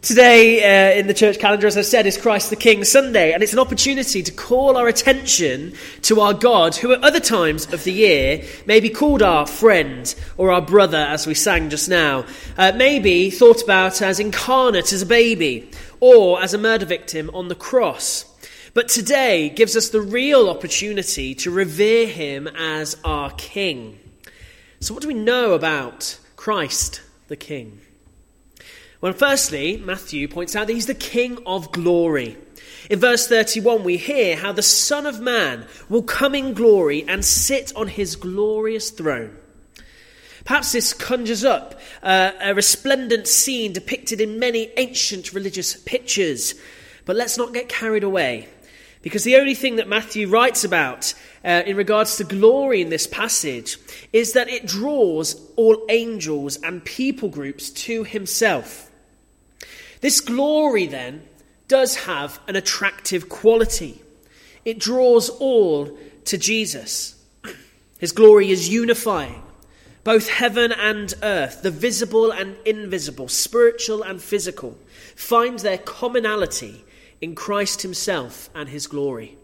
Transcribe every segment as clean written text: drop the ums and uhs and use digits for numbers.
Today, in the church calendar, as I said, is Christ the King Sunday, and it's an opportunity to call our attention to our God, who at other times of the year may be called our friend or our brother, as we sang just now, maybe thought about as incarnate as a baby or as a murder victim on the cross. But today gives us the real opportunity to revere him as our King. So what do we know about Christ the King? Well, firstly, Matthew points out that he's the King of glory. In verse 31, we hear how the Son of Man will come in glory and sit on his glorious throne. Perhaps this conjures up a resplendent scene depicted in many ancient religious pictures. But let's not get carried away, because the only thing that Matthew writes about in regards to glory in this passage is that it draws all angels and people groups to himself. This glory, then, does have an attractive quality. It draws all to Jesus. His glory is unifying. Both heaven and earth, the visible and invisible, spiritual and physical, find their commonality in Christ himself and his glory.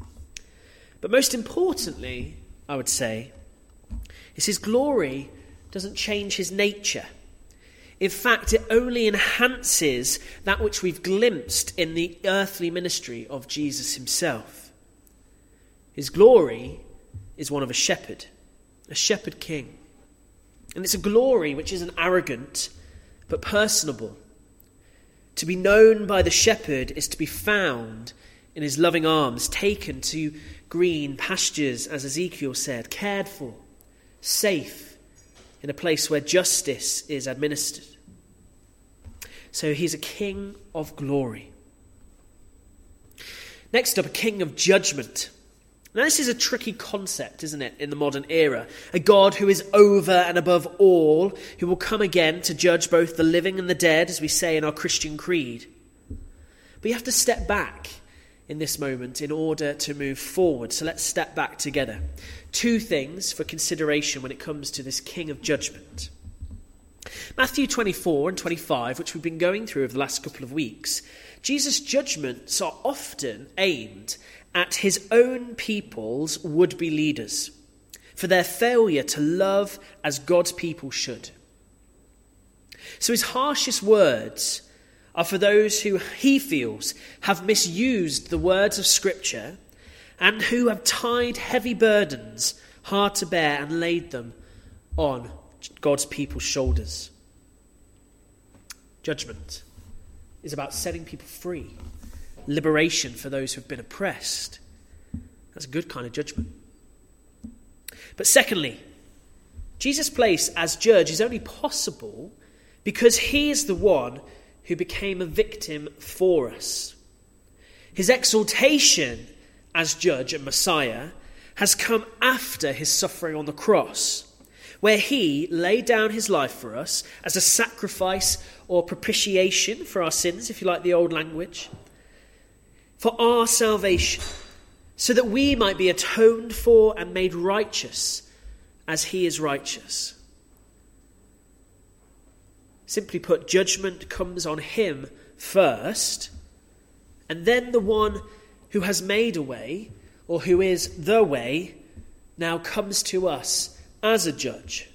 But most importantly, I would say, is his glory doesn't change his nature. In fact, it only enhances that which we've glimpsed in the earthly ministry of Jesus himself. His glory is one of a shepherd king. And it's a glory which isn't arrogant, but personable. To be known by the shepherd is to be found in his loving arms, taken to green pastures, as Ezekiel said, cared for, safe, in a place where justice is administered. So he's a king of glory. Next up, a king of judgment. Now this is a tricky concept, isn't it, in the modern era? A God who is over and above all, who will come again to judge both the living and the dead, as we say in our Christian creed. But you have to step back in this moment in order to move forward. So let's step back together. Two things for consideration when it comes to this king of judgment. Matthew 24 and 25, which we've been going through over the last couple of weeks, Jesus' judgments are often aimed at his own people's would-be leaders for their failure to love as God's people should. So his harshest words are for those who he feels have misused the words of Scripture and who have tied heavy burdens hard to bear and laid them on God's people's shoulders. Judgment is about setting people free. Liberation for those who have been oppressed. That's a good kind of judgment. But secondly, Jesus' place as judge is only possible because he is the one who became a victim for us. His exaltation as judge and Messiah has come after his suffering on the cross, where he laid down his life for us as a sacrifice or propitiation for our sins, if you like the old language, for our salvation, so that we might be atoned for and made righteous as he is righteous. Simply put, judgment comes on him first, and then the one who has made a way, or who is the way, now comes to us as a judge.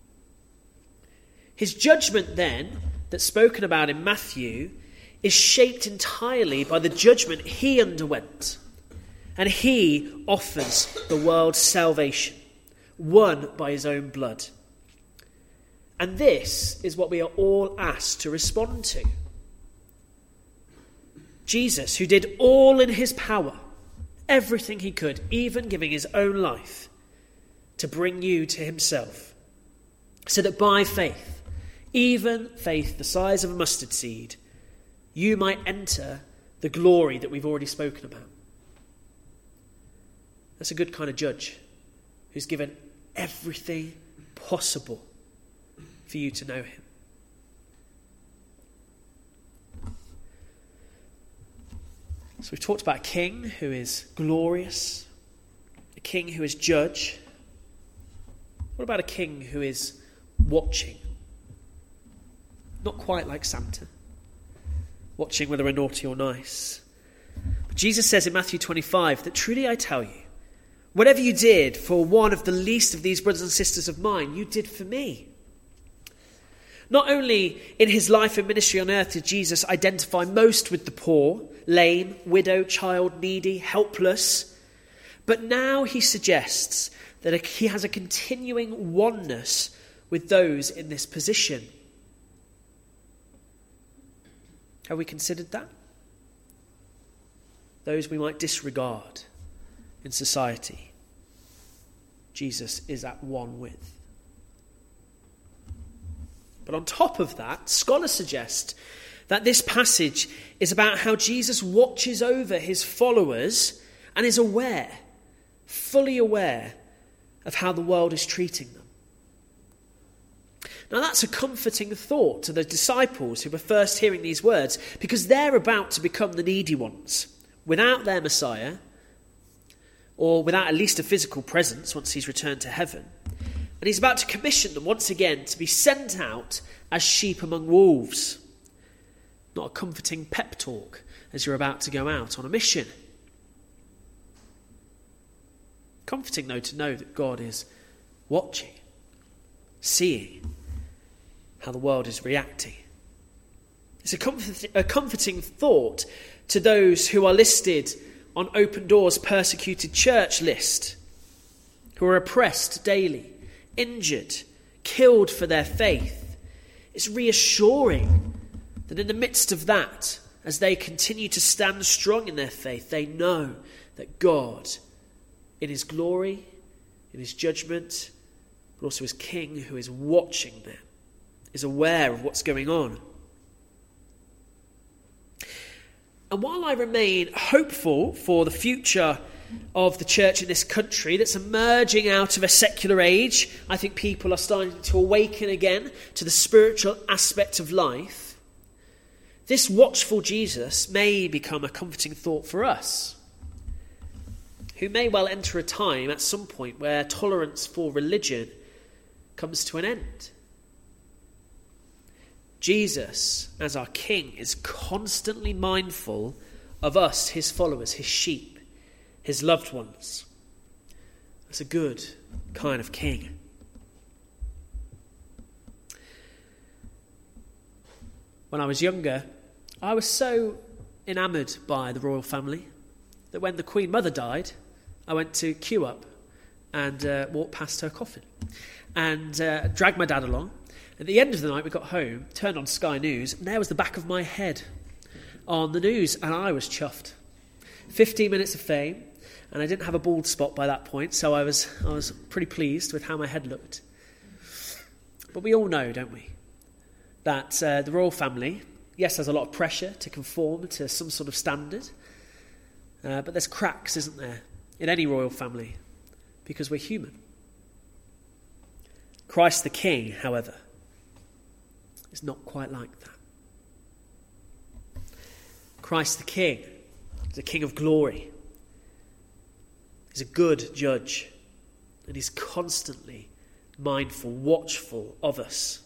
His judgment then, that's spoken about in Matthew, is shaped entirely by the judgment he underwent. And he offers the world salvation, won by his own blood. And this is what we are all asked to respond to. Jesus, who did all in his power, everything he could, even giving his own life, to bring you to himself, so that by faith, even faith the size of a mustard seed, you might enter the glory that we've already spoken about. That's a good kind of judge who's given everything possible for you to know him. So we've talked about a king who is glorious, a king who is judge. What about a king who is watching? Not quite like Santa. watching whether we're naughty or nice. But Jesus says in Matthew 25 that truly I tell you, whatever you did for one of the least of these brothers and sisters of mine, you did for me. Not only in his life and ministry on earth did Jesus identify most with the poor, lame, widow, child, needy, helpless, but now he suggests that he has a continuing oneness with those in this position. Have we considered that? Those we might disregard in society, Jesus is at one with. But on top of that, scholars suggest that this passage is about how Jesus watches over his followers and is aware, fully aware, of how the world is treating them. Now that's a comforting thought to the disciples who were first hearing these words, because they're about to become the needy ones, without their Messiah, or without at least a physical presence once he's returned to heaven. And he's about to commission them once again to be sent out as sheep among wolves. Not a comforting pep talk as you're about to go out on a mission. Comforting, though, to know that God is watching, seeing how the world is reacting. It's a comforting thought to those who are listed on Open Doors persecuted church list, who are oppressed daily, injured, killed for their faith. It's reassuring that in the midst of that, as they continue to stand strong in their faith, they know that God, in his glory, in his judgment, but also as King who is watching them, is aware of what's going on. And while I remain hopeful for the future of the church in this country that's emerging out of a secular age, I think people are starting to awaken again to the spiritual aspect of life, this watchful Jesus may become a comforting thought for us, who may well enter a time at some point where tolerance for religion comes to an end. Jesus, as our King, is constantly mindful of us, his followers, his sheep, his loved ones. That's a good kind of King. When I was younger, I was so enamoured by the royal family that when the Queen Mother died, I went to queue up and walked past her coffin and dragged my dad along. At the end of the night, we got home, turned on Sky News, and there was the back of my head on the news, and I was chuffed. 15 minutes of fame, and I didn't have a bald spot by that point, so I was pretty pleased with how my head looked. But we all know, don't we, that the royal family, yes, there's a lot of pressure to conform to some sort of standard, but there's cracks, isn't there, in any royal family, because we're human. Christ the King, however, is not quite like that. Christ the King is a King of glory. He's a good judge, and he's constantly mindful, watchful of us.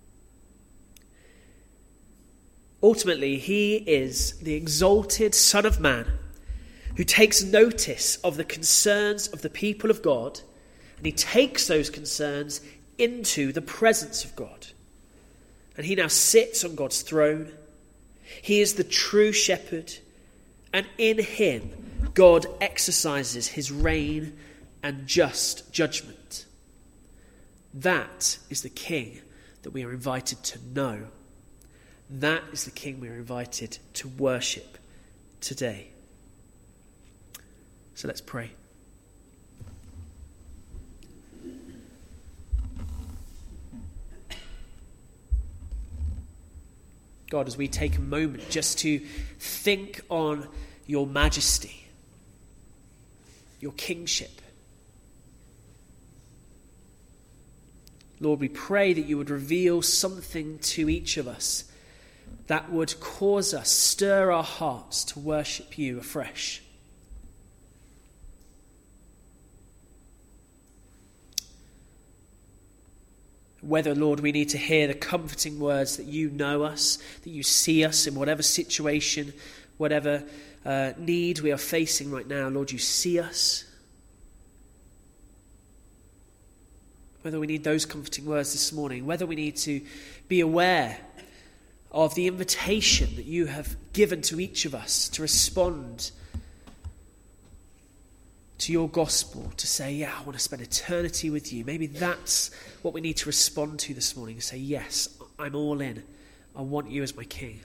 Ultimately, he is the exalted Son of Man who takes notice of the concerns of the people of God, and he takes those concerns into the presence of God. And he now sits on God's throne. He is the true shepherd, and in him God exercises his reign and just judgment. That is the King that we are invited to know. That is the King we are invited to worship today. So let's pray. God, as we take a moment just to think on your majesty, your kingship. Lord, we pray that you would reveal something to each of us that would cause us, stir our hearts to worship you afresh. Whether, Lord, we need to hear the comforting words that you know us, that you see us in whatever situation, whatever need we are facing right now. Lord, you see us. Whether we need those comforting words this morning, whether we need to be aware of the invitation that you have given to each of us to respond to your gospel, to say, yeah, I want to spend eternity with you. Maybe that's what we need to respond to this morning, and say, yes, I'm all in. I want you as my king.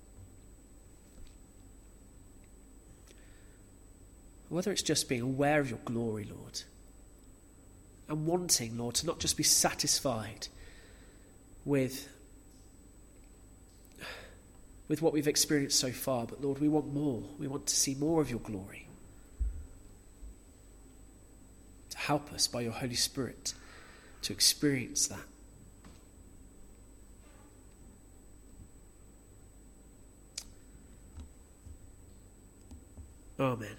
Whether it's just being aware of your glory, Lord, and wanting, Lord, to not just be satisfied with what we've experienced so far, but Lord, we want more. We want to see more of your glory. To help us by your Holy Spirit to experience that. Amen.